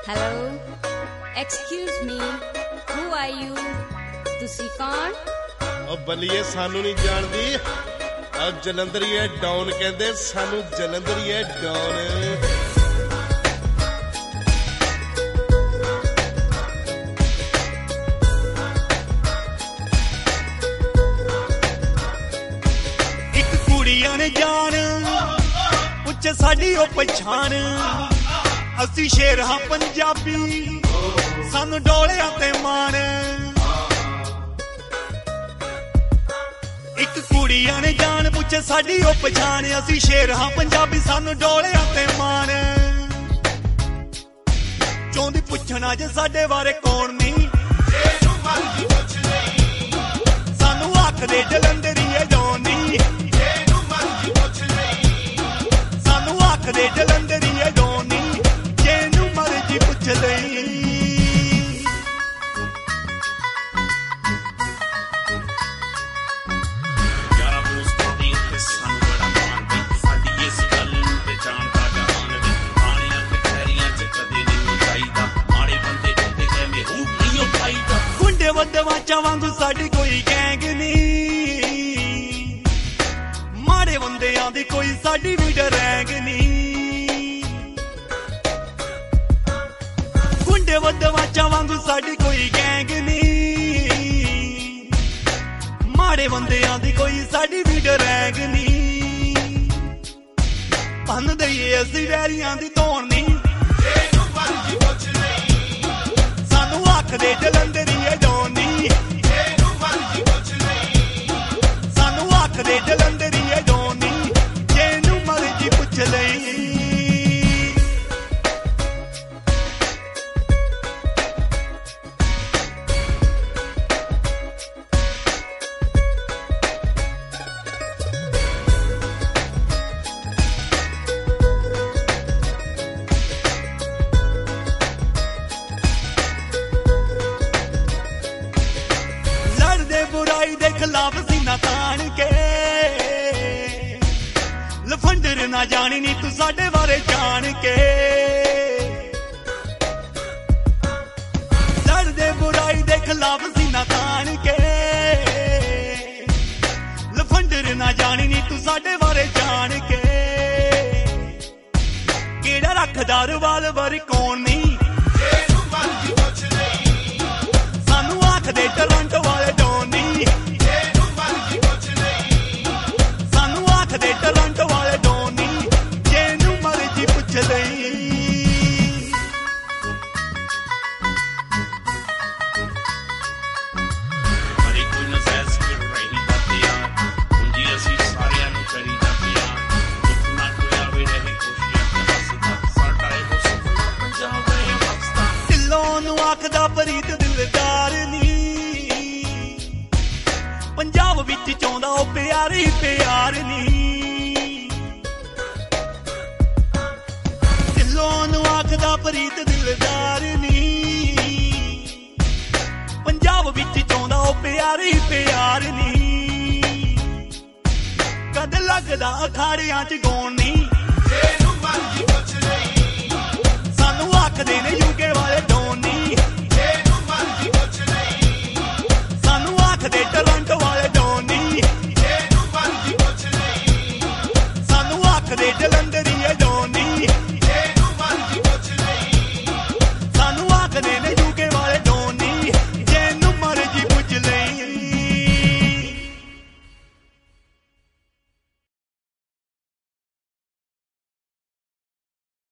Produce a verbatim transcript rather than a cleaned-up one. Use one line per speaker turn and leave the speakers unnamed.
Hello, excuse me, who are you? ਤੁਸੀਂ ਕੌਣ?
ਉਹ ਬੱਲੀਏ ਸਾਨੂੰ ਨਹੀਂ ਜਾਣਦੀ। ਆ ਜਲੰਧਰੀਏ ਡਾਊਨ ਕਹਿੰਦੇ ਸਾਨੂੰ, ਜਲੰਧਰੀਏ ਡਾਊਨ।
ਇੱਕ ਕੁੜੀਆਂ ਨੇ ਜਾਣ ਉੱਚ ਸਾਡੀ ਉਹ ਪਛਾਣ, ਅਸੀਂ ਸ਼ੇਰ ਹਾਂ ਪੰਜਾਬੀ, ਸਾਨੂੰ ਡੋਲਿਆਂ ਤੇ ਮਾਣ। ਇੱਕ ਕੁੜੀਆਂ ਨੇ ਜਾਣ ਪੁੱਛੇ ਸਾਡੀ ਉਹ ਪਛਾਣ, ਅਸੀਂ ਸ਼ੇਰ ਹਾਂ ਪੰਜਾਬੀ, ਸਾਨੂੰ ਡੋਲਿਆਂ ਤੇ ਮਾਣ। ਚਾਹੁੰਦੀ ਪੁੱਛਣਾ ਜੇ ਸਾਡੇ ਬਾਰੇ ਕੌਣ ਨਹੀਂ, ਸਾਨੂੰ ਆਖਦੇ ਜਲੰਧਰੀਏ ਡੋਨੀ, ਸਾਨੂੰ ਆਖਦੇ ਜਲੰਧਰੀਏ ਡੋਨੀ, ਜਿਹਨੂੰ ਮਰਜੀ ਪੁੱਛ ਲਈ। ਵੱਡੇ ਵਾਚਾਂ ਵਾਂਗੂ ਸਾਡੀ ਕੋਈ ਗੈਂਗ ਨੀ, ਮਾੜੇ ਬੰਦਿਆਂ ਦੀ ਕੋਈ ਸਾਡੀ ਵੀ ਡਰੈਂਗ ਨੀ। ਗੁੰਡੇ ਵੱਡੇ ਵਾਚਾਂ ਵਾਂਗੂ ਸਾਡੀ ਕੋਈ ਗੈਂਗ ਨੀ, ਮਾੜੇ ਬੰਦਿਆਂ ਦੀ ਕੋਈ ਸਾਡੀ ਵੀ ਡਰੈਂਗ ਨੀ। ਭੰਨ ਦਈਏ ਅਸੀਂ ਵੈਰੀਆਂ ਦੀ ਧੌਣ ਨੀ, ਸਾਨੂੰ ਆਖਦੇ ਜਲੰਧਰੀਏ ਡੋਨੀ, ਸਾਨੂੰ ਆਖਦੇ ਜਲੰਧਰੀਏ ਡੋਨੀ, ਜਿਹਨੂੰ ਮਰਜੀ ਪੁੱਛ ਲਈ। ਬੁਰਾਈ ਦੇ ਖਿਲਾਫ ਸੀਨਾ ਤਾਣ ਕੇ, ਲਫੰਡਰ ਨਾ ਜਾਣੀ ਨੀ ਤੂੰ ਸਾਡੇ ਬਾਰੇ ਜਾਣ ਕੇ। ਲੜਦੇ ਬੁਰਾਈ ਦੇ ਖਿਲਾਫ ਸੀਨਾ ਤਾਣ ਕੇ, ਲਫੰਡਰ ਨਾ ਜਾਣੀ ਨੀ ਤੂੰ ਸਾਡੇ ਬਾਰੇ ਜਾਣ ਕੇ। ਕਿਹੜਾ ਰੱਖਦਾ ਰਿਵਾਲਵਰ ਕੌਣ ਨਹੀਂ, ਸਾਨੂੰ ਆਖਦੇ ਟੋਰਾਂਟੋ ਵਾਲੇ ਡੋਨੀ, ਸਾਨੂੰ ਆਖਦੇ ਟੋਰਾਂਟੋ ਵਾਲੇ ਡੋਨੀ, ਜਿਹਨੂੰ ਮਰਜੀ ਪੁੱਛ ਲਈ।
ਹਰੇ ਕੋਈ ਨਜ਼ੈਸ ਕਰ ਰਹੀ ਬਾਤਿਆ, ਹੁੰਦੀ ਅਸੀਂ ਸਾਰਿਆਂ ਨੂੰ ਕਰੀ ਜਾਂਦੇ ਆ। ਦੁੱਖ ਨਾ ਕੋਈ ਆਵੇ ਰਹੇ ਖੁਸ਼ੀਆਂ ਤੇ ਹੱਸਦਾ, ਸਾਡਾ ਇਹੋ ਸੁਪਨਾ ਪੰਜਾਬ ਹੈ ਵਸਦਾ।
ਦਿਲੋਂ ਨੂੰ ਆਖਦਾ ਪ੍ਰੀਤ ਦਿਲਦਾਰ ਨੀ, ਪੰਜਾਬ ਵਿੱਚ ਚਾਹੁੰਦਾ ਉਹ ਪਿਆਰੀ ਪਿਆਰ ਨੀ। ਦਿਲੋਂ ਨੂੰ ਆਖਦਾ ਪ੍ਰੀਤ ਦਿਲਦਾਰ ਨੀ, ਪੰਜਾਬ ਵਿੱਚ ਚਾਹੁੰਦਾ ਉਹ ਪਿਆਰੀ ਪਿਆਰ ਨੀ। ਕਦ ਲੱਗਦਾ ਅਖਾੜਿਆਂ ਚ ਗਾਉਣ ਨੀ, ਸਾਨੂੰ ਆਖਦੇ ਨੇ